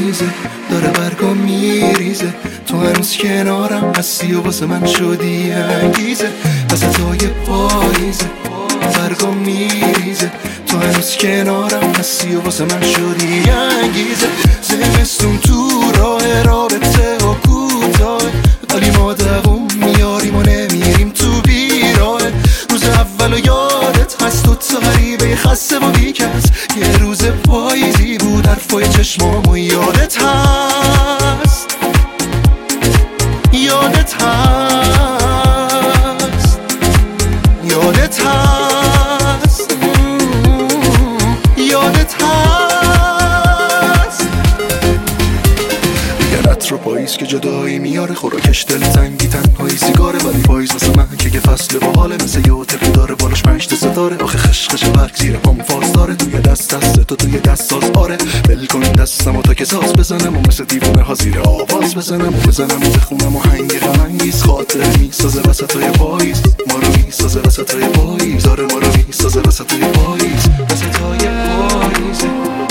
پاییزه داره برگا میریزه، تو هنوز کنارم هستی و واسه من شدی انگیزه. وسطای پاییزه برگا میریزه، تو هنوز کنارم هستی و واسه من شدی انگیزه. زمستون تو راه رابطه ها کوتاه، ولی ما دووم میاریم و نمیریم تو بیراه. روز اول و یادت هست تو غریبه خسته و بیکس، یه روز پاییزی بود حرفای چشمامو یادت هست، یادت هست، یادت هست، یادت هست. یه رتر و پاییز که جدایی میاره، خوراکش دل تنگی تنهایی سیگاره، ولی پاییز واسه من که یه فصل باحاله، مثل یه هتل داره بالاش 5 تا ستاره. آخه خشخش برگ زیر پامو فاز داره، توی دست تو توی دست ساز آره. ول کن دستمو تا که ساز بزنم و مثل دیوونه ها زیر آواز بزنم و بخونم و هنگ غم‌انگیز. خاطره میسازه وسطای پاییز، ما رو میسازه وسطای پاییز، آره ما رو میسازه وسطای پاییز، وسطای پاییز.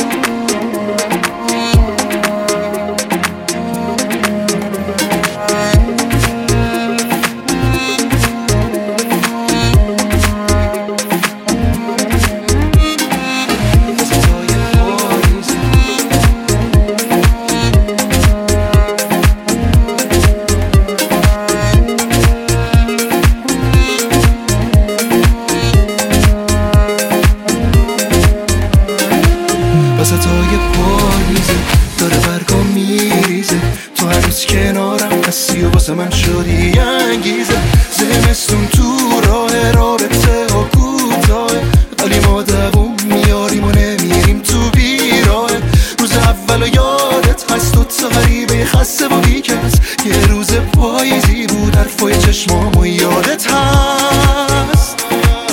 وسطای پاییزه داره برگا میریزه، تو هنوز کنارم هستی و واسه من شدی انگیزه. زمستون تو راه رابطه ها کوتاه، ولی ما دووم میاریم و نمیریم تو بیراه. روز اول و یادت هست تو غریبه خسته و بیکس، یه روز پاییزی بود حرفای چشمامو یادت هست،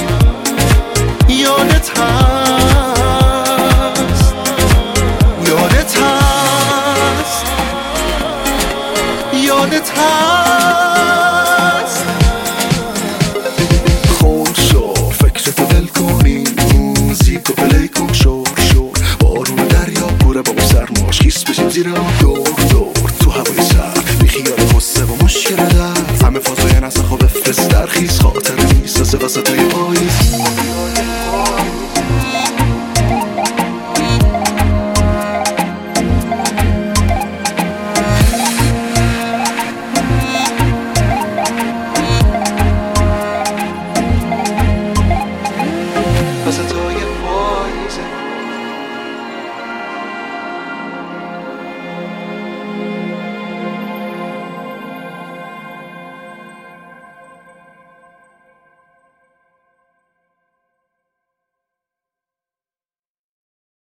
یادت هست، یادت هست. خون شو فکرتو دل کنی، موزیکو پلی کن شور شور، بارون دریا پوره با سرماش کیس بشیم زیرا.